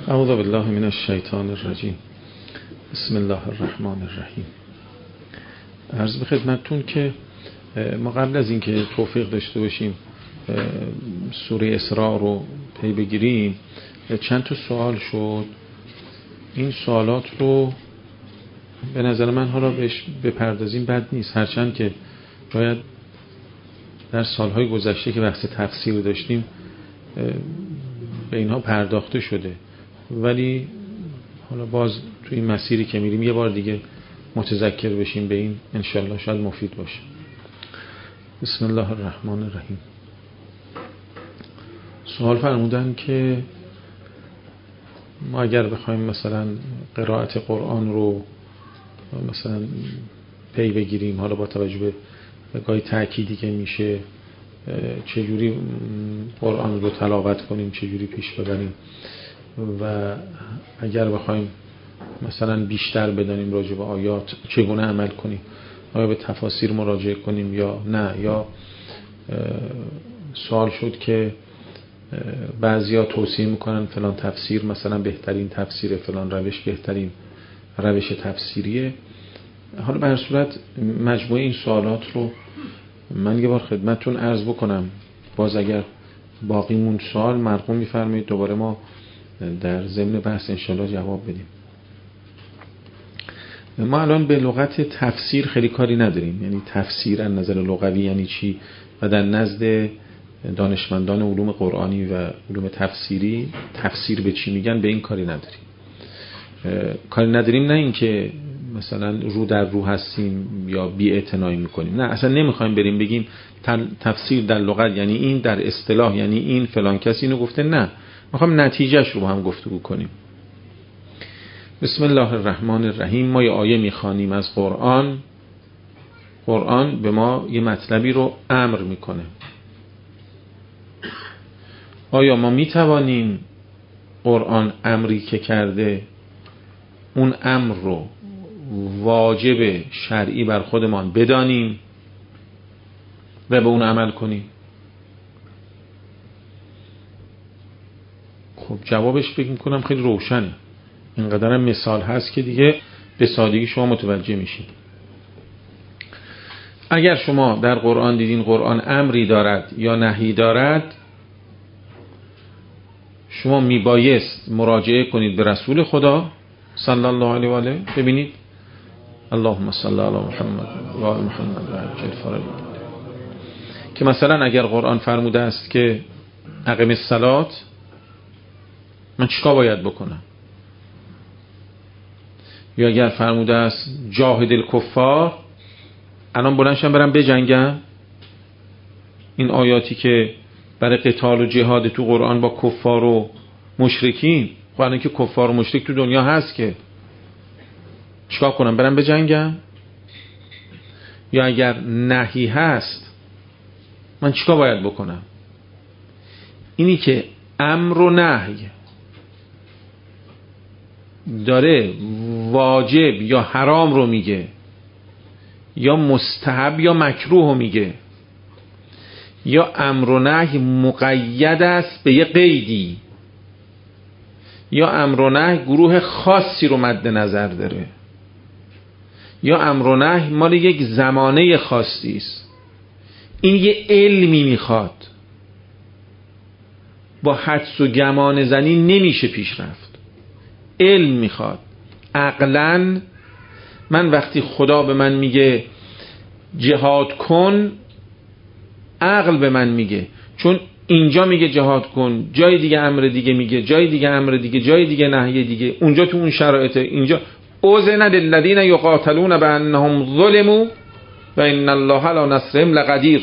اعوذ بالله من الشیطان الرجیم. بسم الله الرحمن الرحیم. عرض به خدمتتون که ما قبل از اینکه توفیق داشته باشیم سوره اسراء رو پی بگیریم چند تا سوال شد. این سوالات رو به نظر من حالا بهش بپردازیم بد نیست، هرچند که باید در سالهای گذشته که بحث تفسیر داشتیم به اینها پرداخته شده، ولی حالا باز توی این مسیری که میریم یه بار دیگه متذکر بشیم به این، انشالله شاید مفید باشه. بسم الله الرحمن الرحیم. سوال فرمودن که ما اگر بخوایم مثلا قرائت قرآن رو مثلا پی بگیریم، حالا با توجه به گاهی تأکیدی که میشه چجوری قرآن رو تلاوت کنیم، چجوری پیش ببریم، و اگر بخوایم مثلا بیشتر بدانیم راجع به آیات چگونه عمل کنیم، آیا به تفاسیر مراجعه کنیم یا نه. یا سوال شد که بعضیا توصیه میکنن فلان تفسیر مثلا بهترین تفسیره، فلان روش بهترین روش تفسیریه. حالا به هر صورت مجموعه این سوالات رو من یه بار خدمتتون عرض بکنم، باز اگر باقی موند سوال مرقوم میفرمایید دوباره ما در ضمن بحث انشالله جواب بدیم. ما الان به لغت تفسیر خیلی کاری نداریم، یعنی تفسیر از نظر لغوی یعنی چی و در نزد دانشمندان علوم قرآنی و علوم تفسیری تفسیر به چی میگن به این کاری نداریم. نه اینکه مثلا رو در رو هستیم یا بی‌اعتنایی میکنیم، نه اصلا نمیخوایم بریم بگیم تفسیر در لغت یعنی این، در اصطلاح یعنی این، فلان کسی اینو گفته، نه، میخوایم نتیجهش رو با هم گفتگو کنیم. بسم الله الرحمن الرحیم. ما یه آیه میخوانیم از قرآن به ما یه مطلبی رو امر میکنه. آیا ما میتوانیم قرآن امری که کرده اون امر رو واجب شرعی بر خودمان بدانیم و به اون عمل کنیم؟ خب جوابش فکر میکنم خیلی روشنه، اینقدر هم مثال هست که دیگه به سادگی شما متوجه میشید. اگر شما در قرآن دیدین قرآن امری دارد یا نهی دارد، شما میبایست مراجعه کنید به رسول خدا صلی الله علیه و آله، ببینید اللهم صل علی محمد و آل محمد و عجل فرجهم، که مثلا اگر قرآن فرموده است که اقم الصلاة، من چیکار باید بکنم؟ یا اگر فرموده است جاهد الکفار، الان بلندشم برم بجنگم؟ این آیاتی که برای قتال و جهاد تو قرآن با کفار و مشرکین، خب الان که کفار و مشرک تو دنیا هست که چیکار کنم؟ برم بجنگم؟ یا اگر نهی هست من چیکار باید بکنم؟ اینی که امر و نهی داره واجب یا حرام رو میگه، یا مستحب یا مکروه رو میگه، یا امر و نهی مقید است به یه قیدی، یا امر و نهی گروه خاصی رو مد نظر داره، یا امر و نهی مال یک زمانه خاصی است. این یه علمی میخواد، با حدس و گمان زنی نمیشه پیش رفت، علم میخواد. عقلاً من وقتی خدا به من میگه جهاد کن، عقل به من میگه، چون اینجا میگه جهاد کن، جای دیگه امر دیگه میگه، جای دیگه امر دیگه، جای دیگه نهی دیگه، اونجا تو اون شرایط، اینجا اذن للذین یقاتلون بانهم ظلموا و ان الله علی نصرهم لقدیر.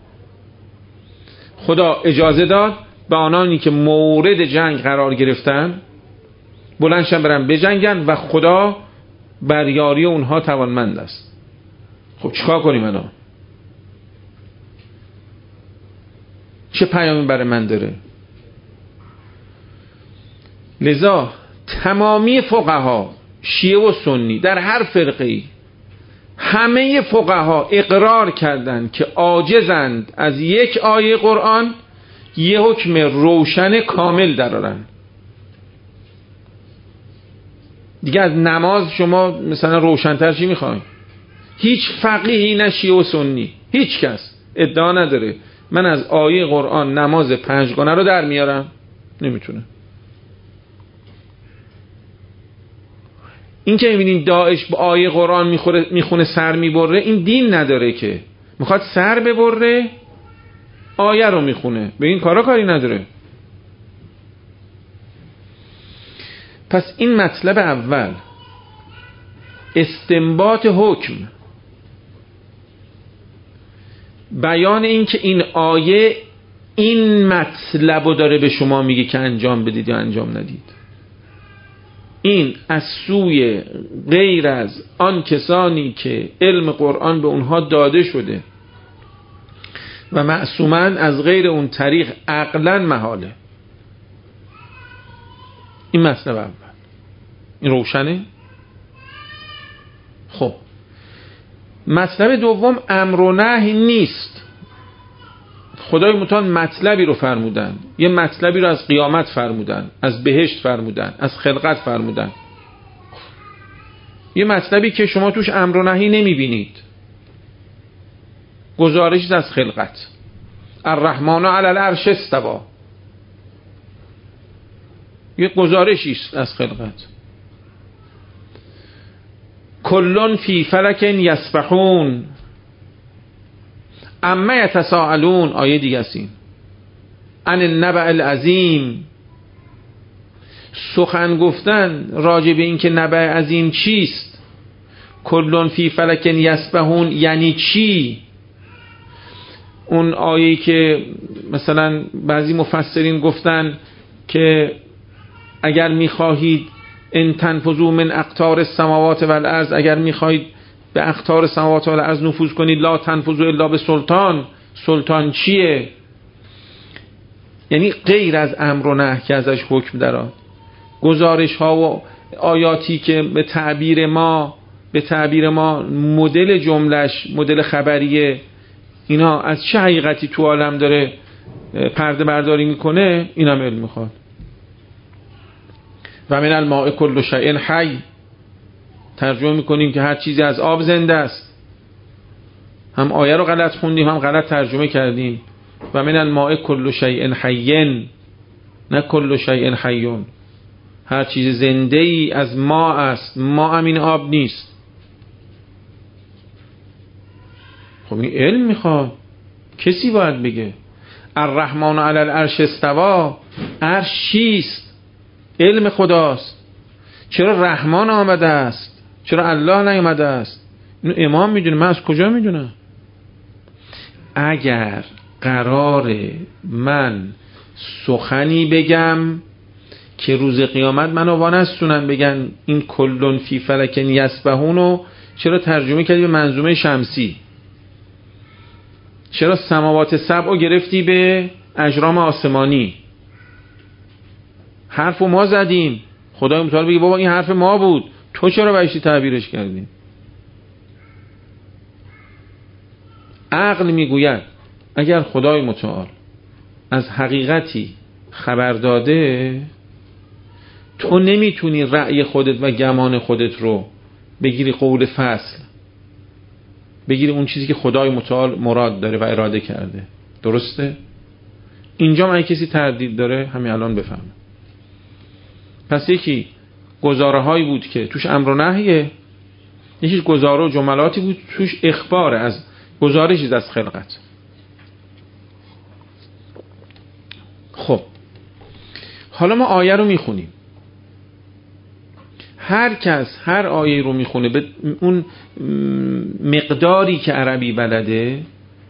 خدا اجازه داد به آنانی که مورد جنگ قرار گرفتن بلندشن برن بجنگن و خدا بر یاری اونها توانمند است. خب چیکار کنیم الان؟ چه پیامی برای من داره؟ لذا تمامی فقها شیعه و سنی در هر فرقه‌ای، همه فقها اقرار کردند که عاجزند از یک آیه قرآن یه حکم روشن کامل درارن. دیگه از نماز شما مثلا روشن‌تر چی میخواین؟ هیچ فقیهی نه شیعه و سنی، هیچ کس ادعا نداره من از آیه قرآن نماز 5 گانه رو در میارم. نمیتونه. این که میبینین داعش با آیه قرآن میخونه سر میبره، این دین نداره که میخواد سر ببره آیه رو میخونه، به این کارا کاری نداره. پس این مطلب اول، استنباط حکم، بیان این که این آیه این مطلب رو داره به شما میگه که انجام بدید یا انجام ندید. این از سوی غیر از آن کسانی که علم قرآن به اونها داده شده و معصوماً از غیر اون طریق عقلاً محاله. این مطلب اول. این روشنه؟ خب مطلب دوم امر و نهی نیست. خدای متعال مطلبی رو فرمودن، یه مطلبی رو از قیامت فرمودن، از بهشت فرمودن، از خلقت فرمودن، یه مطلبی که شما توش امر و نهی نمیبینید، گزارش از خلقت. الرحمن علی العرش استوی، یه گزارشی است از خلقت. کلون فی فلک یسبحون اما یتساءلون، آیه دیگه است این، عن النبأ العظیم، سخن گفتن راجع به این که نبأ عظیم چیست. کلون فی فلک یسبحون یعنی چی؟ اون آیه‌ای که مثلا بعضی مفسرین گفتن که اگر میخواهید ان تنفذوا من اقطار السماوات والارض، اگر میخواهید به اقطار السماوات والارض نفوذ کنید لا تنفذوا الا بسلطان. سلطان چیه؟ یعنی غیر از امر و نهی که ازش حکم درآد، گزارش ها و آیاتی که به تعبیر ما مدل جملش مدل خبریه، اینا از چه حقیقتی تو عالم داره پرده برداری میکنه، اینم علم میخواد. و من الماء کل شیء حی، ترجمه میکنیم که هر چیزی از آب زنده است. هم آیه رو غلط خوندیم هم غلط ترجمه کردیم. و من الماء کل شیء حی، نه کل شیء حیون. هر چیز زنده ای از ما است، ما همین آب نیست. خب این علم میخواد، کسی باید بگه. الرحمن علی العرش استوی، عرش چیست؟ علم خداست. چرا رحمان آمده است؟ چرا الله نیامده است؟ اینو امام میدونه، من از کجا میدونم؟ اگر قراره من سخنی بگم که روز قیامت منو وانستونن بگن این کلون فی فلک یسبحونو چرا ترجمه کردی به منظومه شمسی؟ چرا سماوات سبعو گرفتی به اجرام آسمانی؟ حرف ما زدیم، خدای متعال بگه بابا این حرف ما بود، تو چرا بایستی تعبیرش کردی؟ عقل میگوید اگر خدای متعال از حقیقتی خبر داده، تو نمیتونی رأی خودت و گمان خودت رو بگیری قول فصل، بگیری اون چیزی که خدای متعال مراد داره و اراده کرده. درسته؟ اینجا من کسی تردید داره همین الان بفهمه. پس یکی گزاره هایی بود که توش امر و نهیه، یکی گزاره و جملاتی بود توش اخبار از گزارشی از خلقت. خب حالا ما آیه رو میخونیم، هر کس هر آیه رو میخونه به اون مقداری که عربی بلده،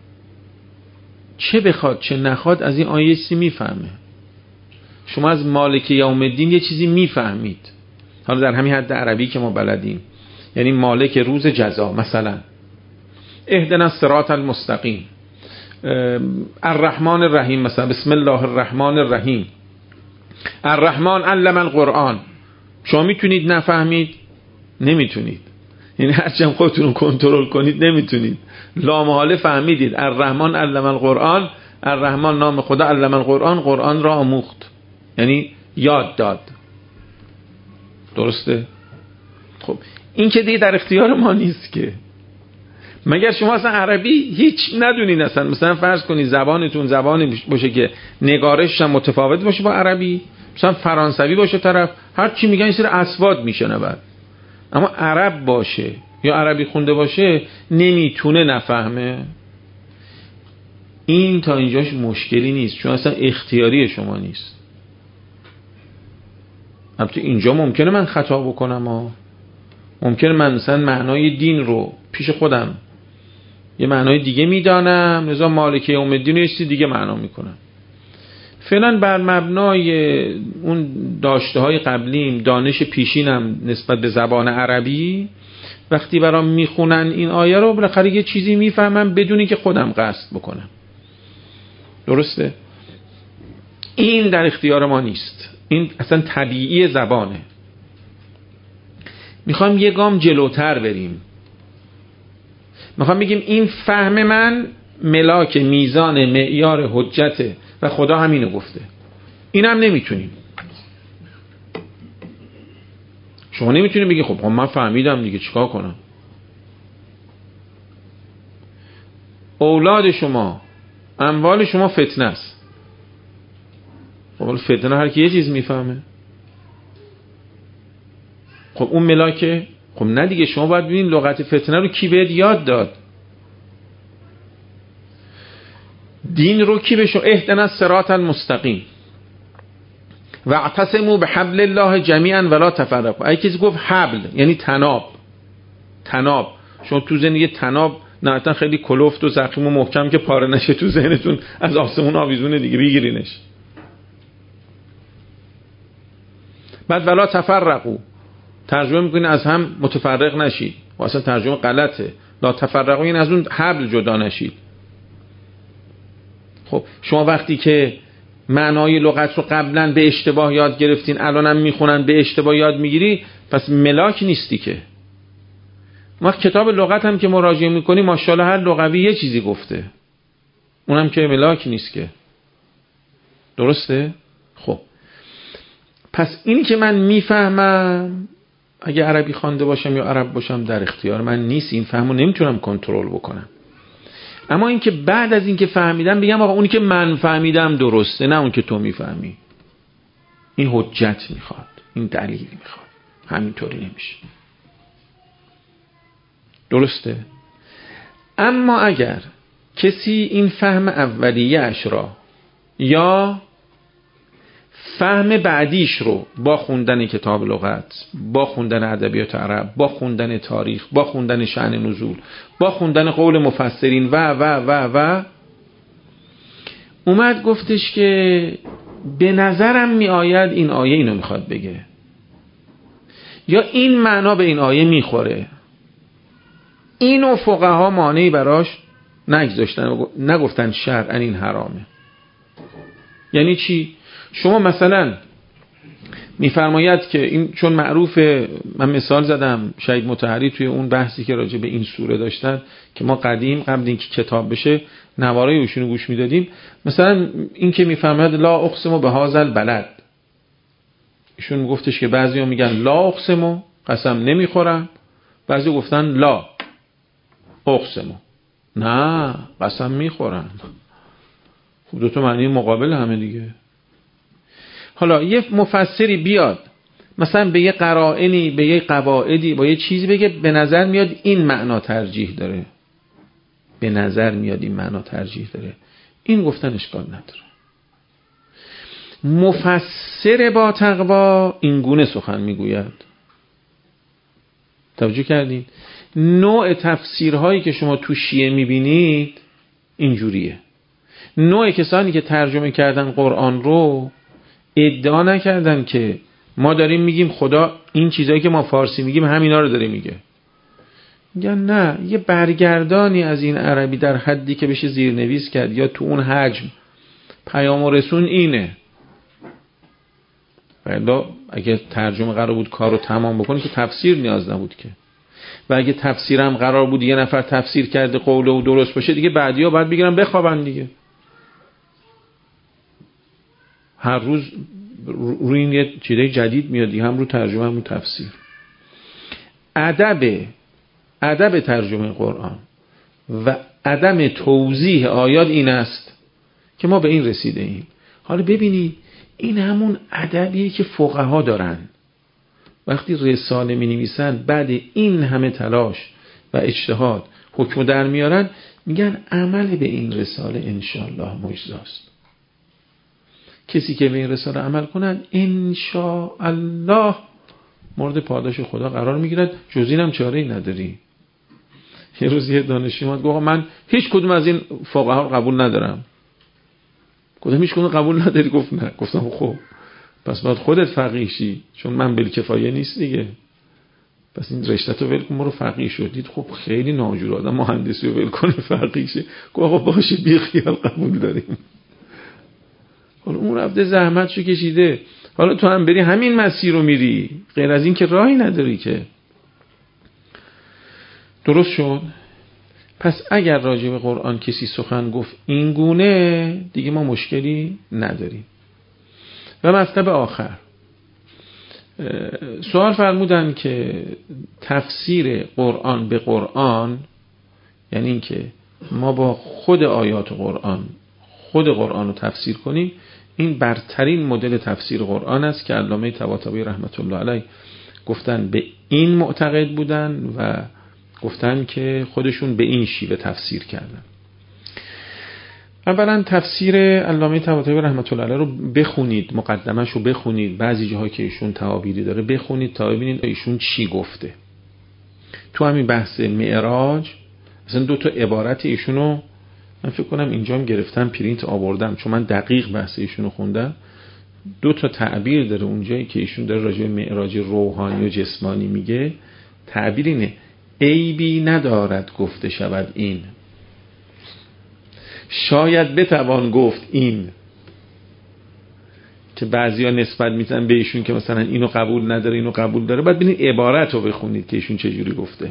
چه بخواد چه نخواد از این آیه چیزی میفهمه. شما از مالک یوم الدین یه چیزی میفهمید، حالا در همین حد عربی که ما بلدیم، یعنی مالک روز جزا، مثلا اهدنا الصراط المستقیم، الرحمن الرحیم، مثلا بسم الله الرحمن الرحیم، الرحمن علم القرآن. شما میتونید نفهمید؟ نمیتونید. یعنی هرچند خودتون رو کنترل کنید نمیتونید. لامحاله فهمیدید الرحمن علم القرآن، الرحمن نام خدا، علم القرآن، قرآن را آموخت، یعنی یاد داد. درسته؟ خب این که دیگه در اختیار ما نیست که. مگر شما اصلا عربی هیچ ندونین اصلا؟ مثلا فرض کنید زبانتون زبانی باشه که نگارش هم متفاوت باشه با عربی، مثلا فرانسوی باشه طرف، هر چی میگن این سری اسواد میشنود، اما عرب باشه یا عربی خونده باشه نمیتونه نفهمه. این تا اینجاش مشکلی نیست، چون اصلا اختیاری شما نیست. البته اینجا ممکنه من خطا بکنم، ممکنه من مثلا معنای دین رو پیش خودم یه معنای دیگه میدانم، لذا مالک یوم الدین یه چیزی دیگه معنا میکنم. فعلا بر مبنای اون داشته های قبلیم، دانش پیشینم نسبت به زبان عربی، وقتی برام میخونن این آیه رو بالاخره یه چیزی میفهمم بدونی که خودم قصد بکنم. درسته؟ این در اختیار ما نیست، این اصلا طبیعی زبانه. میخوام یه گام جلوتر بریم، میخوام بگیم این فهم من ملاک میزان معیار حجته و خدا همینو گفته. این هم نمیتونیم. شما نمیتونید بگی خب من فهمیدم دیگه چیکار کنم. اولاد شما، اموال شما فتنه است. خب فتنه هر کی یه چیز میفهمه. خب اون ملاکه، خب نه دیگه، شما باید ببینید لغت فتنه رو کی بهت یاد داد. دین رو کی بهش اهدنا الصراط المستقیم واعتصموا بحبل الله جمیعا ولا تفرقوا. اگه کسی گفت حبل یعنی تناب، شما تو ذهن یه تناب نه خیلی کلفت و زخیم و محکم که پاره نشه تو ذهنتون، از آسمون آویزونه دیگه بگیرینش. بعد ولا تفرقوا ترجمه میکنین از هم متفرق نشید، و اصلا ترجمه غلطه. لا تفرقوا این از اون حبل جدا نشید. خب شما وقتی که معنای لغت رو قبلا به اشتباه یاد گرفتین، الانم میخونن به اشتباه یاد میگیری، پس ملاک نیستی که. ما کتاب لغت هم که مراجعه میکنی ماشاءالله هر لغوی یه چیزی گفته، اونم که ملاک نیست که. درسته؟ خب پس اینی که من میفهمم اگه عربی خوانده باشم یا عرب باشم در اختیار من نیست، این فهمو نمیتونم کنترل بکنم. اما این که بعد از این که فهمیدم بگم آقا اونی که من فهمیدم درسته، نه اون که تو میفهمی. این حجت میخواد، این دلیل میخواد، همینطوری نمیشه. درسته؟ اما اگر کسی این فهم اولیه اش را یا فهم بعدیش رو با خوندن کتاب لغت، با خوندن ادبیات عرب، با خوندن تاریخ، با خوندن شأن نزول، با خوندن قول مفسرین و اومد گفتش که به نظرم می آید این آیه اینو میخواد بگه، یا این معنا به این آیه میخوره، اینو فقها مانعی براش نگذاشتن، نگفتن شرعاً این حرامه. یعنی چی؟ شما مثلا میفرماید که این چون معروفه، من مثال زدم شهید مطهری توی اون بحثی که راجع به این سوره داشتن که ما قبل اینکه کتاب بشه نوارای اوشونو گوش میدادیم، مثلا این که میفرماید لا اقسم بهذا البلد، ایشون میگفتش که بعضیا میگن لا اقسم، قسم نمیخورم، بعضی گفتن لا اقسم، نه قسم میخورم. خب دو تا معنی مقابل همه دیگه. حالا یه مفسری بیاد مثلا به یه قرائنی، به یه قواعدی، با یه چیزی بگه به نظر میاد این معنا ترجیح داره، به نظر میاد این معنا ترجیح داره، این گفتن اشکال نداره. مفسر با تقوا این گونه سخن میگوید. توجه کردین؟ نوع تفسیرهایی که شما تو شیعه میبینید اینجوریه. نوع کسانی که ترجمه کردن قرآن رو ادعا نکردن که ما داریم میگیم خدا این چیزایی که ما فارسی میگیم همینا رو داره میگه. میگن نه، یه برگردانی از این عربی در حدی که بشه زیرنویس کرد یا تو اون حجم پیام و رسون اینه. ولی اگه ترجمه قرار بود کار رو تمام بکنه که تفسیر نیاز نبود که. و اگه تفسیرم قرار بود یه نفر تفسیر کرده قوله و درست باشه دیگه بعدی‌ها باید بگیرن بخوابن دیگه. هر روز روی این یه چیزای جدید میاد دیگه، هم رو ترجمه هم رو تفسیر. ادب ترجمه قرآن و عدم توضیح آیات این است که ما به این رسیده ایم. حالا ببینید این همون ادبیه که فقها دارن. وقتی رساله می نویسن بعد این همه تلاش و اجتهاد حکم در میارن، میگن عمل به این رساله انشاءالله معجزاست. کسی که به این رساله عمل کنن انشاءالله مورد پاداش خدا قرار میگیرد، جز اینم چاره‌ای نداری. یه روز یه دانشجو اومد گفت من هیچ کدوم از این فقها رو قبول ندارم. گفتم هیچ کدوم قبول نداری؟ گفت نه. گفتم خب پس باید خودت فقیه شی، چون من بالکفایه نیست دیگه. پس این رشته رو ول کن برو فقیه شو. دید خب خیلی ناجور آدم مهندسی رو ول کنه فقیه شه. گفت آقا باشه بی خیال قبول داریم. حالا اون رفته زحمتشو کشیده، حالا تو هم بری همین مسیر رو میری، غیر از این که راهی نداری که. درست شد؟ پس اگر راجع به قرآن کسی سخن گفت این گونه دیگه ما مشکلی نداریم. و مطلب آخر سوال فرمودن که تفسیر قرآن به قرآن، یعنی این که ما با خود آیات قرآن خود قرآن رو تفسیر کنیم، این برترین مدل تفسیر قرآن است که علامه طباطبایی رحمت الله علیه گفتن به این معتقد بودن و گفتن که خودشون به این شیوه تفسیر کردن. اولا تفسیر علامه طباطبایی رحمت الله علیه رو بخونید، مقدمش رو بخونید، بعضی جاها که ایشون تعابیری داره بخونید تا ببینید ایشون چی گفته. تو همین بحث معراج مثلا 2 تا عبارت ایشون رو من فکر کنم اینجا هم گرفتم پرینت آوردم، چون من دقیق بحث ایشون رو خوندم. 2 تا تعبیر داره اونجایی که ایشون داره راجع به معراج روحانی و جسمانی میگه. تعبیر اینه: عیبی ندارد گفته شود این، شاید بتوان گفت این. که بعضیا نسبت میزنن به ایشون که مثلا اینو قبول نداره اینو قبول داره. بعد ببینید عبارت رو بخونید که ایشون چجوری گفته.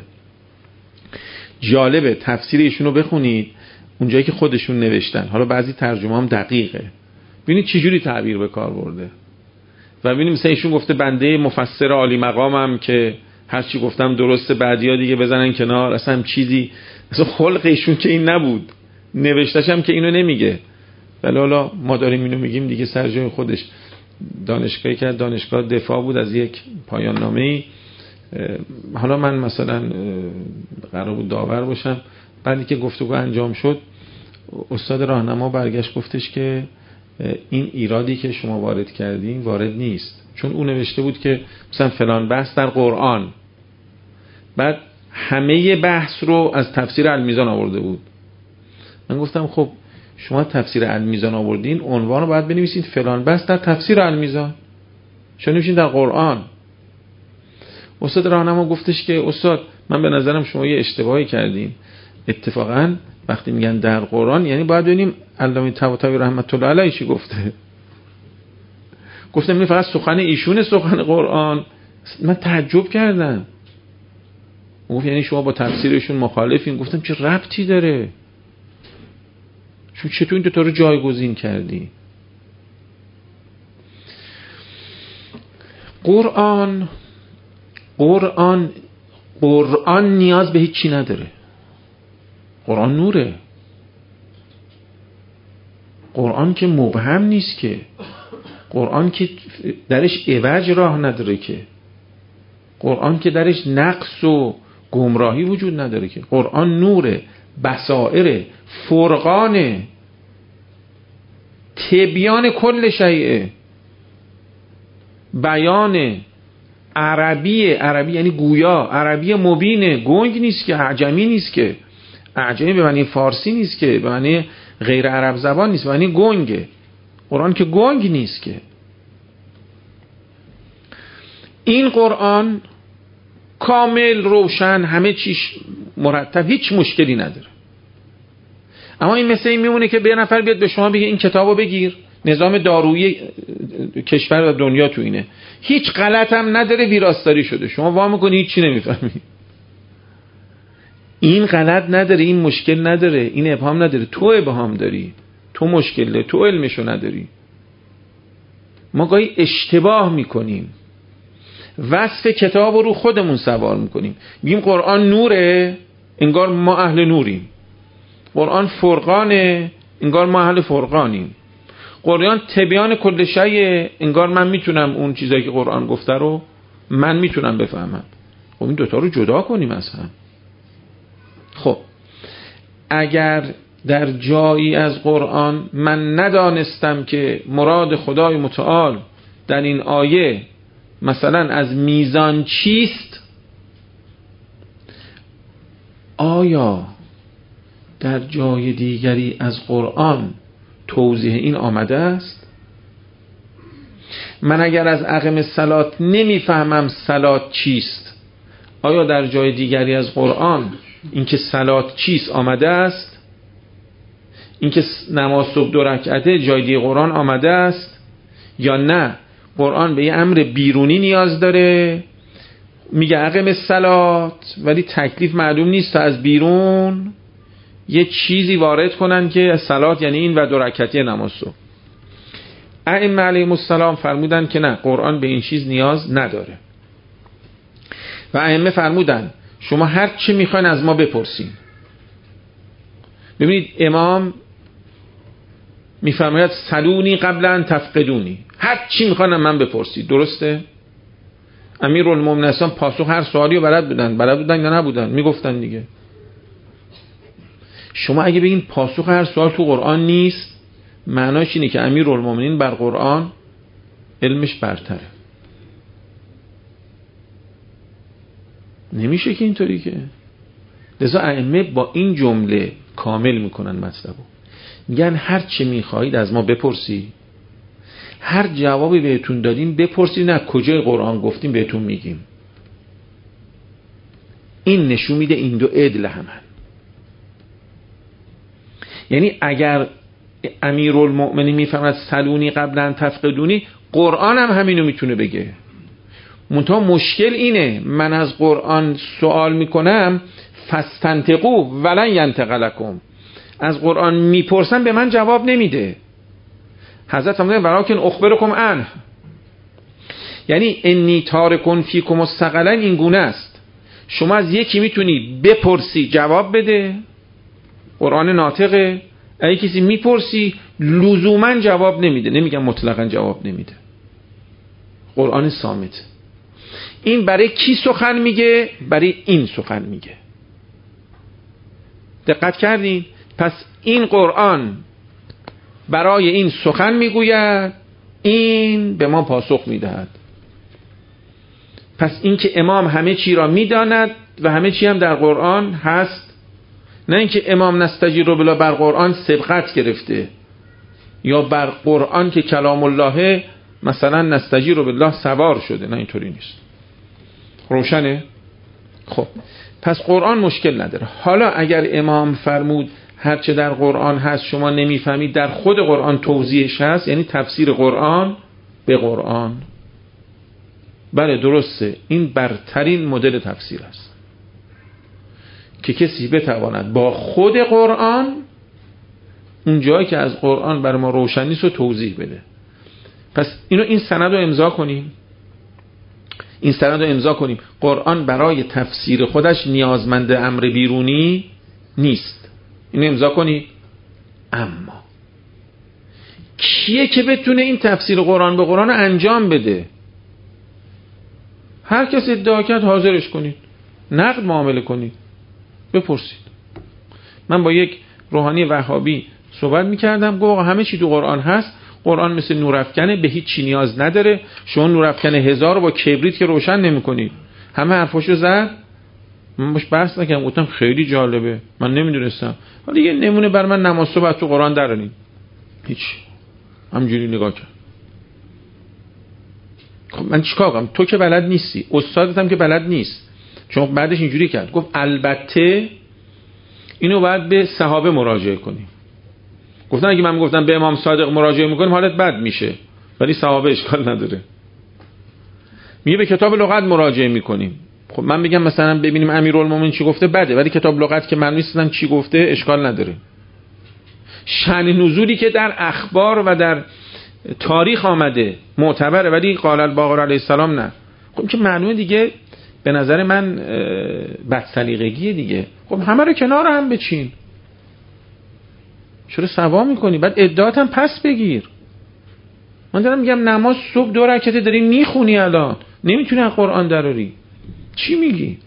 جالبه تفسیر ایشون رو بخونید اونجایی که خودشون نوشتن. حالا بعضی ترجمه هم دقیقه، ببینید چجوری تعبیر به کار برده. و ببینید مثلا ایشون گفته بنده مفسر عالی مقامم که هر چی گفتم درسته، بعدیا دیگه بزنن کنار. اصلا چیزی اصلا خلق ایشون که این نبود، نوشتش هم که اینو نمیگه. ولی حالا ما داریم اینو میگیم دیگه. سر جای خودش دانشگاهی که دانشگاه دفاع بود از یک پایان نامه‌ای. حالا من مثلا قرار بود داور باشم، بعدی که گفتگو انجام شد استاد راهنما برگشت گفتش که این ایرادی که شما وارد کردین وارد نیست، چون اون نوشته بود که مثلا فلان بحث در قرآن، بعد همه بحث رو از تفسیر المیزان آورده بود. من گفتم خب شما تفسیر المیزان آوردین، عنوان رو باید بنویسید فلان بحث در تفسیر المیزان، چون نوشین در قرآن. استاد راهنما گفتش که استاد من به نظرم شما یه اشتباهی کردین. اتفاقا وقتی میگن در قرآن یعنی باید ببینیم علامه طباطبایی رحمت الله علیه چی گفته. گفتم این فقط سخن ایشونه سخن قرآن. من تعجب کردم. گفت یعنی شما با تفسیرشون مخالفین؟ گفتم چه ربطی داره؟ چطور این دوتا رو جایگزین کردی؟ قرآن نیاز به هیچی نداره. قرآن نوره. قرآن که مبهم نیست که. قرآن که درش عوج راه نداره که. قرآن که درش نقص و گمراهی وجود نداره که. قرآن نوره، بصائره، فرقانه، تبیان کل شیء، بیان عربی یعنی گویا، عربی مبینه، گنگ نیست که، اعجمی نیست که. اعجمی به معنی فارسی نیست که، به معنی غیر عرب زبان نیست، به معنی گنگه. قرآن که گنگ نیست که. این قرآن کامل روشن، همه چیش مرتب، هیچ مشکلی نداره. اما این مثل این میمونه که به نفر بیاد به شما بگه این کتابو بگیر، نظام دارویی کشور و دنیا تو اینه، هیچ غلط هم نداره، ویراستاری شده، شما وا میکنی هیچ چی نمیفهمی. این غلط نداره، این مشکل نداره، این ابهام نداره. تو ابهام داری، تو مشکل داری، تو علمشو نداری. ما گاهی اشتباه میکنیم. وصف کتاب رو خودمون سوار میکنیم، میگیم قرآن نوره، انگار ما اهل نوریم. قرآن فرقانه، انگار ما اهل فرقانیم. قرآن تبیان کل شیء، انگار من میتونم اون چیزایی که قرآن گفته رو من میتونم بفهمم. خب این دوتا رو جدا کنیم از هم. خب اگر در جایی از قرآن من ندانستم که مراد خدای متعال در این آیه مثلا از میزان چیست، آیا در جای دیگری از قرآن توضیح این آمده است؟ من اگر از اقم الصلات نمیفهمم صلات چیست، آیا در جای دیگری از قرآن اینکه صلات چیست آمده است؟ اینکه نماز صبح 2 رکعته جای دیگه قرآن آمده است یا نه؟ قرآن به یه امر بیرونی نیاز داره، میگه اقم الصلات، ولی تکلیف معلوم نیست تا از بیرون یه چیزی وارد کنن که صلات یعنی این و 2 رکعته نماز صبح. ائمه علیهم السلام فرمودن که نه، قرآن به این چیز نیاز نداره. و ائمه فرمودن شما هر چی میخواین از ما بپرسین. ببینید امام میفرماید سلونی قبل ان تفقدونی، هر چی میخواین من بپرسید. درسته؟ امیرالمومنین پاسخ هر سوالی رو بلد بودن یا نبودن؟ میگفتن دیگه. شما اگه بگین پاسخ هر سوال تو قرآن نیست، معناش اینه که امیرالمومنین بر قرآن علمش برتره. نمیشه که اینطوری که. لذا ائمه با این جمله کامل میکنن مطلبو. میگن هر چی میخواهید از ما بپرسی، هر جوابی بهتون دادیم بپرسید، نه کجای قرآن گفتیم بهتون میگیم. این نشون میده این دو عدل همن. یعنی اگر امیرالمؤمنین میفهمد سلونی قبل ان تفقدونی، قرآن هم همینو میتونه بگه. منتها مشکل اینه من از قرآن سوال میکنم فاستنطقوا ولن ینطق لکم، از قرآن میپرسم به من جواب نمیده. حضرت فرمودن ولکن اخبرکم عنه، یعنی انی تارکون فیکم الثقلین این گونه است. شما از یکی میتونی بپرسی جواب بده، قرآن ناطقه. اگه کسی میپرسی لزوما جواب نمیده، نمیگم مطلقا جواب نمیده، قرآن صامت. این برای کی سخن میگه؟ برای این سخن میگه. دقت کردین؟ پس این قرآن برای این سخن میگوید، این به ما پاسخ میدهد. پس این که امام همه چی را میداند و همه چی هم در قرآن هست، نه اینکه امام نستجیر بلا بر قرآن سبقت گرفته یا بر قرآن که کلام الله مثلا نستجیر بالله سوار شده، نه اینطوری نیست. روشنه؟ خب پس قرآن مشکل نداره. حالا اگر امام فرمود هرچه در قرآن هست شما نمیفهمید، در خود قرآن توضیحش هست، یعنی تفسیر قرآن به قرآن. بله درسته، این برترین مدل تفسیر است که کسی بتواند با خود قرآن اون جایی که از قرآن بر ما روشن نیست رو توضیح بده. پس این سند رو امضا کنیم. این سند رو امضا کنیم. قرآن برای تفسیر خودش نیازمند امر بیرونی نیست. اینو امضا کنید. اما کیه که بتونه این تفسیر قرآن به قرآن انجام بده؟ هر کس ادعا کرد حاضرش کنید، نقد معامله کنید، بپرسید. من با یک روحانی وهابی صحبت میکردم، گفت همه چی تو قرآن هست، قرآن مثل نورافکنه، به هیچ چی نیاز نداره. شما نورافکن 1000 با کبریت که روشن نمی‌کنید. همه حرفاشو زد. من باش بحث نکردم، گفتم خیلی جالبه، من نمیدونستم. حالا یه نمونه بر من نماز صبح تو قرآن درارین. هیچ، همجوری نگاه کرد. خب من چیکار کنم؟ تو که بلد نیستی، استادت هم که بلد نیست. چون بعدش اینجوری کرد، گفت البته اینو باید به صحابه مراجعه کنیم. گفتن اگه من گفتم به امام صادق مراجعه میکنیم حالت بد میشه، ولی صحابه اشکال نداره. میگه به کتاب لغت مراجعه میکنیم. خب من میگم مثلا ببینیم امیرالمومنین چی گفته، بده، ولی کتاب لغت که من نیستم چی گفته اشکال نداره. شأن نزولی که در اخبار و در تاریخ آمده معتبره، ولی قال الباقر علیه السلام نه. خب که معلومه دیگه به نظر من بدسلیقگیه دیگه. خب همه رو کنار هم بچین، چرا سوا میکنی؟ بعد ادعات هم پس بگیر. من دارم میگم نماز صبح 2 رکعت داری میخونی، الان نمیتونی از قرآن دراری، چی میگی؟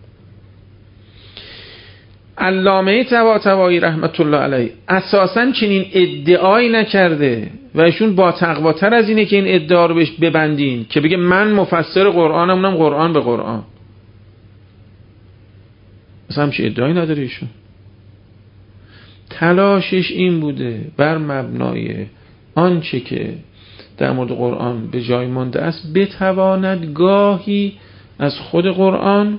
علامه طباطبایی رحمت الله علیه اساساً چنین ادعایی نکرده و ایشون با تقواتر از اینه که این ادعا رو بهش ببندین که بگه من مفسر قرآنم، قرآن به قرآن. اصلا همچین ادعایی نداره ایشون. تلاشش این بوده بر مبنای آنچه که در مورد قرآن به جای مانده است بتواند گاهی از خود قرآن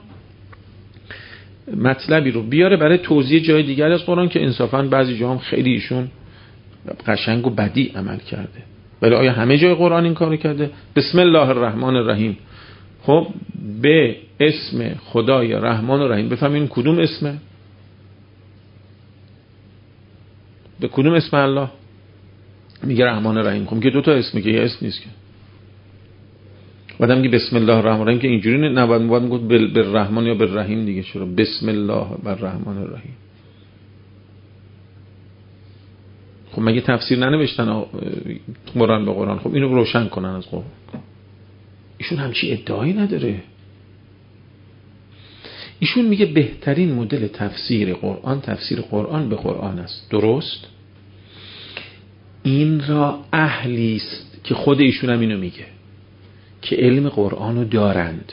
مطلبی رو بیاره برای توضیح جای دیگر از قرآن که انصافاً بعضی جاها هم خیلی ایشون قشنگ و بدیع عمل کرده. ولی آیا همه جای قرآن این کارو کرده؟ بسم الله الرحمن الرحیم. خب به اسم خدای رحمان و رحیم، بفهمین کدوم اسمه؟ به کدوم اسم الله میگه رحمان و رحیم؟ خب که 2 تا اسمه که یه اسم نیست که. بعدم میگه بسم الله الرحمن الرحیم که اینجوری نباید میگفت بالرحمن یا بالرحیم دیگه. چرا بسم الله الرحمن الرحیم؟ خب مگه تفسیر ننوشتن قرآن به قرآن؟ خب اینو روشن کنن از قرآن. ایشون همچی ادعایی نداره. ایشون میگه بهترین مدل تفسیر قرآن تفسیر قرآن به قرآن است. درست؟ این را اهلی است که خود ایشون هم اینو میگه که علم قرآن رو دارند.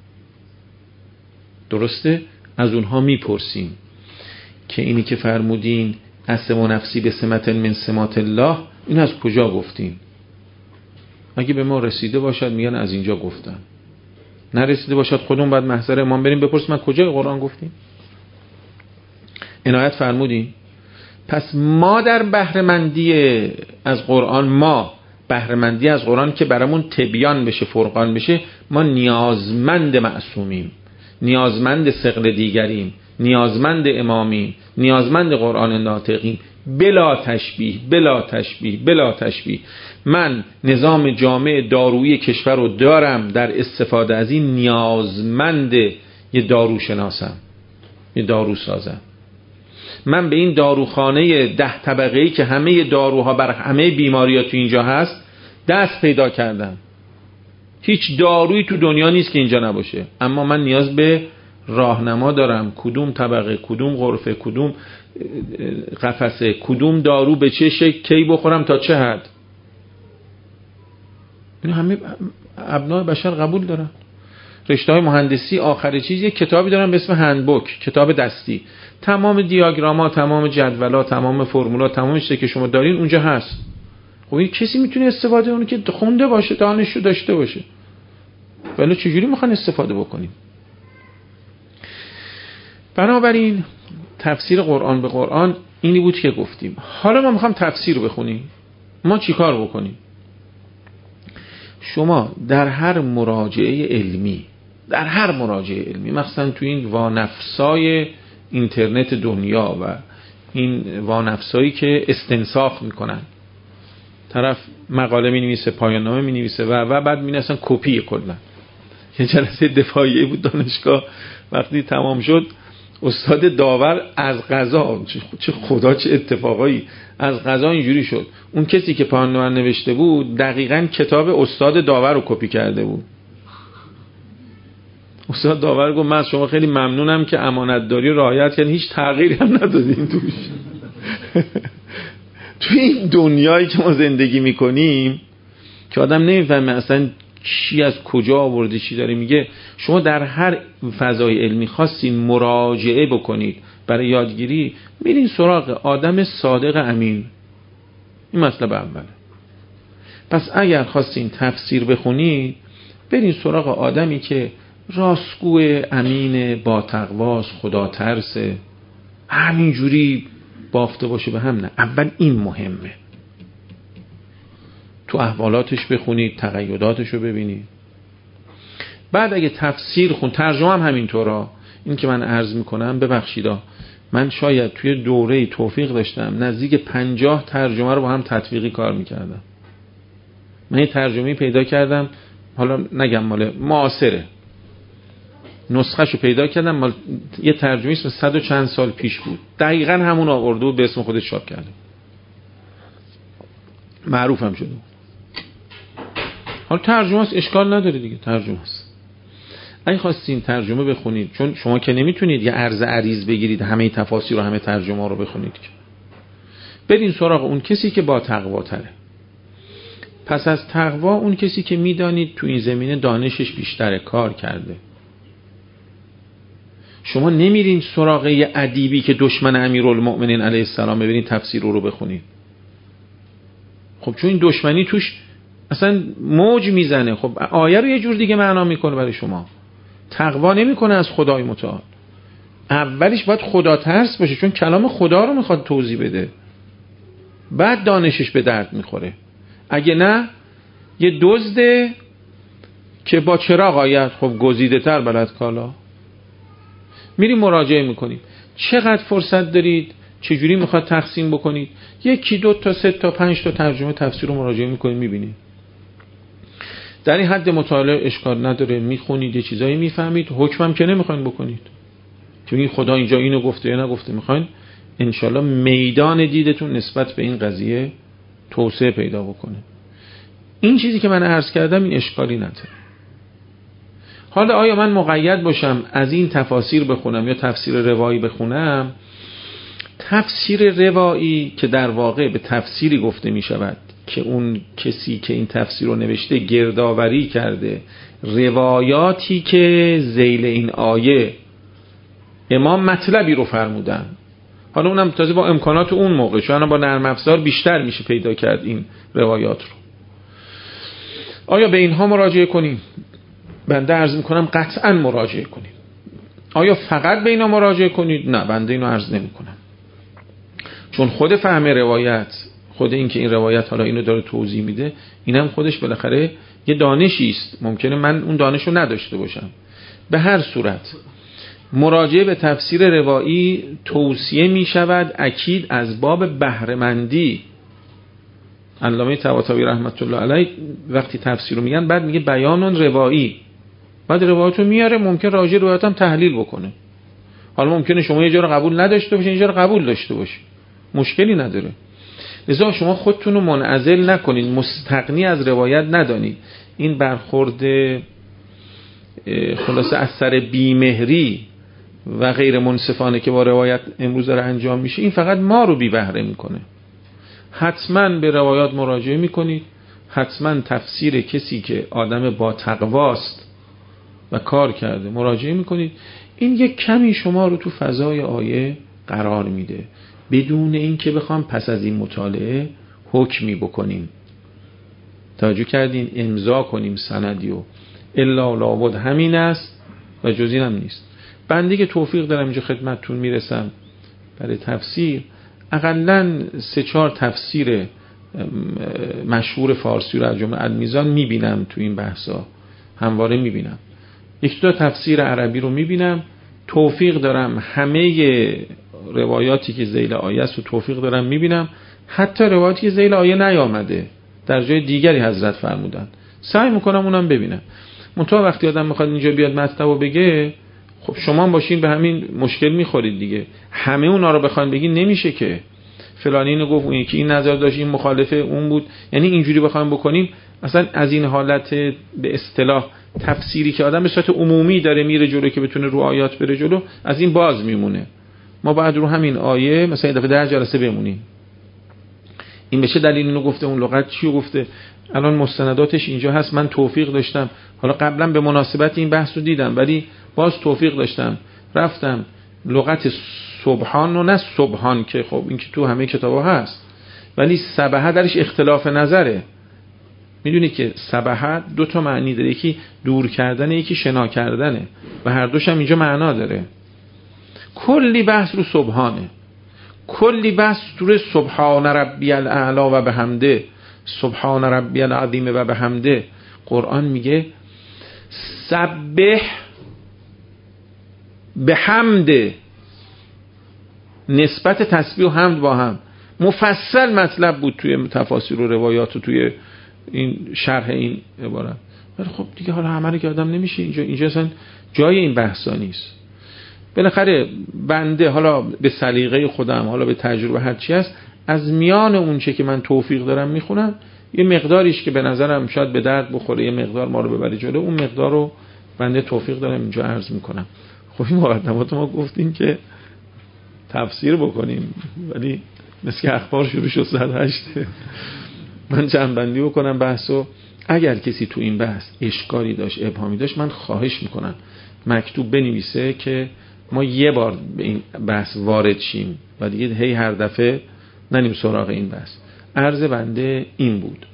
درسته؟ از اونها میپرسیم که اینی که فرمودین اسم و نفسی به سمت من سمات الله، این از کجا گفتین؟ اگه به ما رسیده باشد میگن از اینجا گفتن، نرسیده باشد خودمون بعد محضر امام بریم بپرسیم من کجای قرآن گفتیم؟ عنایت فرمودین. پس ما در بهره‌مندی از قرآن، ما بهره‌مندی از قرآن که برامون تبیان بشه، فرقان بشه، ما نیازمند معصومیم، نیازمند ثقل دیگریم، نیازمند امامیم، نیازمند قرآن ناطقیم، بلا تشبیه بلا تشبیه بلا تشبیه. من نظام جامع دارویی کشور رو دارم، در استفاده از این نیازمند یه داروشناسم، یه داروسازم. من به این داروخانه 10 طبقه‌ای که همه داروها بر همه بیماری‌ها تو اینجا هست دست پیدا کردم. هیچ دارویی تو دنیا نیست که اینجا نباشه، اما من نیاز به راهنما دارم کدوم طبقه، کدوم غرفه، کدوم قفسه، کدوم دارو به چه شکل کی بخورم تا چه حد. اینو همه ابنای بشر قبول دارن. رشته‌های مهندسی آخر چیز یک کتابی دارن به اسم هندبوک، کتاب دستی. تمام دیاگراما، تمام جدولا، تمام فرمولا، تمام چیزی که شما دارین اونجا هست. خب این کسی میتونه استفاده اون که خونده باشه، دانشو داشته باشه. ولی چجوری میخوان استفاده بکنیم؟ بنابراین تفسیر قرآن به قرآن اینی بود که گفتیم. حالا ما میخوام تفسیر بخونیم. ما چیکار بکنیم؟ شما در هر مراجعه علمی، مثلا تو این وانفسای اینترنت دنیا و این وانفسایی که استنساخ میکنن، طرف مقاله می نویسه، پایان نامه می نویسه و بعد می نویسن کپی کلا. یه جلسه دفاعیه بود دانشگاه، وقتی تمام شد استاد داور از قضا، چه خدا چه اتفاقایی، از قضا اینجوری شد اون کسی که پایان نامه نوشته بود دقیقاً کتاب استاد داور رو کپی کرده بود. استاد داور گفت من از شما خیلی ممنونم که امانتداری رعایت کردین، هیچ تغییری هم ندادین توش. توی این دنیایی که ما زندگی میکنیم که آدم نمیفهمه اصلا چی از کجا آورده چی داره میگه، شما در هر فضای علمی خواستین مراجعه بکنید برای یادگیری، میرین سراغ آدم صادق امین. این مطلب اوله. پس اگر خواستین تفسیر بخونید برین سراغ آدمی که راستگو، امین، با تقواست، خدا ترسه، همینجوری بافته باشه به هم. نه، اول این مهمه. تو احوالاتش بخونید، تقییداتش رو ببینید. بعد اگه تفسیر ترجمه هم همینطورا. این که من عرض میکنم، ببخشیدا من شاید توی دوره توفیق داشتم نزدیک 50 ترجمه رو با هم تطبیقی کار میکردم. من یه ترجمه پیدا کردم حالا نگم مال معاصره، نسخه‌شو پیدا کردم، مال یه ترجمه است 100 و چند سال پیش بود، دقیقاً همون آورده و به اسم خودش چاپ کرده، معروف هم شده. حالا ترجمه است، اشکال نداره دیگه، ترجمه است. اگه خواستین ترجمه بخونید، چون شما که نمیتونید یه عرض عریض بگیرید همه تفاسیر و همه ترجمه رو بخونید، که برین سراغ اون کسی که با تقوا تره. پس از تقوا اون کسی که میدانید تو این زمینه دانشش بیشتره، کار کرده. شما نمیرین سراغ یه ادیبی که دشمن امیرالمؤمنین علیه السلام ببینید تفسیر رو بخونید. خب چون این دشمنی توش اصلا موج میزنه، خب آیه رو یه جور دیگه معنا میکنه برای شما. تقوا نمیکنه از خدای متعال. اولش باید خدا ترس باشه، چون کلام خدا رو میخواد توضیح بده، بعد دانشش به درد میخوره. اگه نه یه دزده که با چراغ آید، خب گزیده تر بلد کالا. میری مراجعه میکنید، چقدر فرصت دارید، چجوری میخواد تقسیم بکنید، 1 2 تا 3 تا 5 تا ترجمه تفسیر رو مراجعه میکنید، میبینید در این حد مطالعه اشکال نداره، میخونید، یه چیزایی میفهمید، حکمم که نمیخواین بکنید چون این خدا اینجا اینو گفته یا نگفته، میخواین انشالله میدان دیدتون نسبت به این قضیه توسعه پیدا بکنه. این چیزی که من عرض کردم این اشکالی نداره. حالا آیا من مقید باشم از این تفاسیر بخونم یا تفسیر روایی بخونم؟ تفسیر روایی که در واقع به تفسیری گفته می شود که اون کسی که این تفسیر رو نوشته گردآوری کرده روایاتی که ذیل این آیه امام مطلبی رو فرمودن، حالا اونم تازه با امکانات اون موقع، چون با نرم افزار بیشتر میشه پیدا کرد این روایات رو. آیا به اینها مراجعه کنیم؟ بنده عرض میکنم قطعا مراجعه کنید. آیا فقط به اینا مراجعه کنید؟ نه، بنده اینو عرض نمیکنم، چون خود فهم روایت، خود این که این روایت حالا اینو داره توضیح میده، اینم خودش بالاخره یه دانشی است، ممکنه من اون دانشو نداشته باشم. به هر صورت مراجعه به تفسیر روایی توصیه میشود اکید از باب بهره‌مندی. علامه طباطبایی رحمت الله علیه وقتی تفسیر رو میگن بعد میگه بیانون روایی، بعد روایتو میاره، ممکن راجع روایت هم تحلیل بکنه. حالا ممکنه شما یه جا رو قبول نداشته باشین، یه جا رو قبول داشته باشین، مشکلی نداره. لذا شما خودتون رو منعزل نکنید، مستغنی از روایت ندانید. این برخورد خلاصه اثر بیمهری و غیر منصفانه که با روایت امروز داره انجام میشه، این فقط ما رو بی بهره میکنه. حتما به روایات مراجعه میکنید، حتما تفسیر کسی که آدم با تقواست و کار کرده مراجعه میکنید. این یک کمی شما رو تو فضای آیه قرار میده، بدون این که بخوام پس از این مطالعه حکمی بکنیم. توجه کردین؟ امضا کنیم سندی و الا لابد همین است و جز این هم نیست. بنده که توفیق دارم اینجا خدمتتون میرسم برای تفسیر، اقلن 3-4 تفسیر مشهور فارسی رو از جمله المیزان میبینم تو این بحثا، همواره میبینم. 1-2 تفسیر عربی رو میبینم. توفیق دارم همه روایاتی که ذیل آیه است و توفیق دارم میبینم، حتی روایاتی که ذیل آیه نیامده در جای دیگری حضرت فرمودن سعی میکنم اونم ببینم. منتها وقتی آدم میخواد اینجا بیاد مطلبو بگه، خب شما باشین به همین مشکل میخورید دیگه. همه اونا رو بخواید بگین نمیشه که فلانی اینو گفت، اون یکی این نظر داشت، این مخالفه اون بود. یعنی اینجوری بخوایم بکنیم اصلا از این حالت به اصطلاح تفسیری که آدم به صورت عمومی داره میره جلو که بتونه رو آیات بره جلو، از این باز میمونه. ما باید رو همین آیه مثلا دفعه 10 جلسه بمونیم. این بشه دلیل اینو گفته، اون لغت چیو گفته، الان مستنداتش اینجا هست. من توفیق داشتم، حالا قبلا به مناسبت این بحث رو دیدم ولی باز توفیق داشتم رفتم لغت سبحان و نه سبحان که خب این که تو همه کتابا هست، ولی سبحه درش اختلاف نظره. میدونی که سبحه 2 تا معنی داره، یکی دور کردن، یکی شنا کردنه و هر دوش هم اینجا معنا داره. کلی بحث رو سبحانه، کلی بحث رو سبحان ربی الاعلی و بحمده، سبحان ربی العظیم و بحمده. قرآن میگه سبح بحمد، نسبت تسبیح و حمد با هم مفصل مطلب بود توی تفاسیر و روایات و توی این شرح این عبارت. ولی خب دیگه حالا همه رو که آدم نمیشه، اینجا اصلا جای این بحثا نیست. بالاخره بنده حالا به سلیقه خودم، حالا به تجربه هر چی هست، از میان اون چه که من توفیق دارم میخونم، یه مقداریش که به نظرم شاید به درد بخوره، یه مقدار ما رو ببره جلو، اون مقدار رو بنده توفیق دارم اینجا عرض میکنم. خب این مقدمات ما گفتیم که تفسیر بکنیم، ولی مثل اخبار شروع شد 108. من جنبندی بکنم بحثو. اگر کسی تو این بحث اشکالی داشت، ابهامی داشت، من خواهش میکنم مکتوب بنویسه که ما یه بار به این بحث وارد شیم و دیگه هی هر دفعه نریم سراغ این بحث. عرض بنده این بود: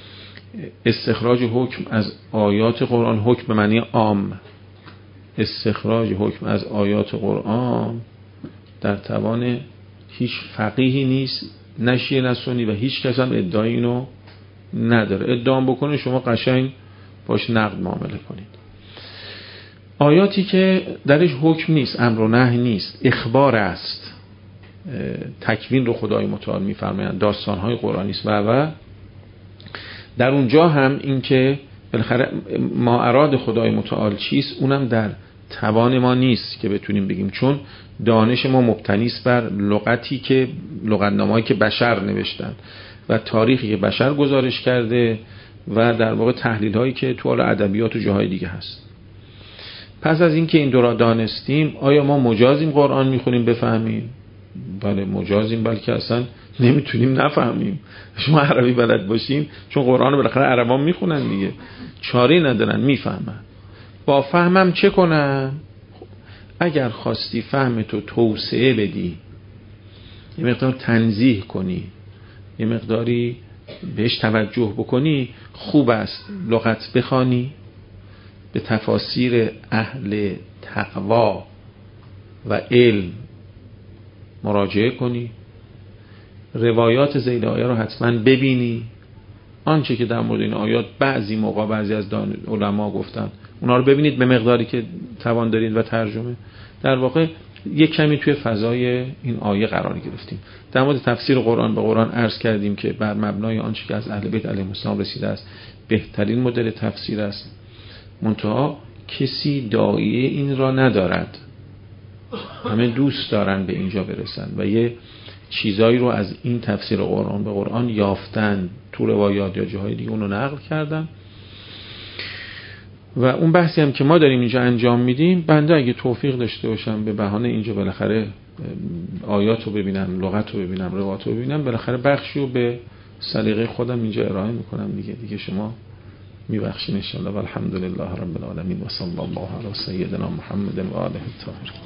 استخراج حکم از آیات قرآن، حکم به معنی عام، استخراج حکم از آیات قرآن در توان هیچ فقیهی نیست، نه شیعه نه سنی، و هیچ کس هم ادعای اینو نداره. ادعام بکنه شما قشنگ باش نقد معامله کنید. آیاتی که درش حکم نیست، امر و نهی نیست، اخبار است، تکوین رو خدای متعال میفرمایند، داستان‌های قرآنی است و در اونجا هم این که بالاخره ما اراد خدای متعال چیست، اونم در توان ما نیست که بتونیم بگیم، چون دانش ما مبتنی است بر لغتی که لغتنامه‌ای که بشر نوشتن و تاریخی که بشر گزارش کرده و در واقع تحلیل‌هایی که تو ادبیات و جاهای دیگه هست. پس از این که این دو را دانستیم، آیا ما مجازیم قرآن میخونیم بفهمیم؟ بله مجازیم، بلکه اصلا نمیتونیم نفهمیم. شما عربی بلد باشین، چون قرآن بالاخره عربان میخونن دیگه، چاره ندارن، میفهمن. با فهمم چه کنم؟ اگر خواستی فهمتو توسعه بدی، یه مقدار تنزیه کنی، یه مقداری بهش توجه بکنی، خوب است لغت بخوانی، به تفاسیر اهل تقوا و علم مراجعه کنی، روایات ذیل آیه رو حتما ببینی، آنچه که در مورد این آیات بعضی موقع بعضی از علما گفتن اونا رو ببینید به مقداری که توان دارید و ترجمه. در واقع یک کمی توی فضای این آیه قرار گرفتیم. در مورد تفسیر قرآن به قرآن عرض کردیم که بر مبنای آنچه که از اهل بیت علیهم السلام رسیده است بهترین مدل تفسیر است. منتها کسی داعیه این را ندارد، همه دوست دارن به اینجا برسن و یه چیزایی رو از این تفسیر قرآن به قرآن یافتن، تو روایات یا جاهای دیگه اونو نقل کردن. و اون بحثی هم که ما داریم اینجا انجام میدیم، بنده اگه توفیق داشته باشم به بهانه اینجا بالاخره آیات رو ببینم، لغت رو ببینم، روایات رو ببینم، بالاخره بخشی رو به سلیقه خودم اینجا ارائه میکنم دیگه شما میبخشین ان شاء الله. والحمدلله رب العالمین و صلی الله علی سیدنا محمد و آله الطاهرین.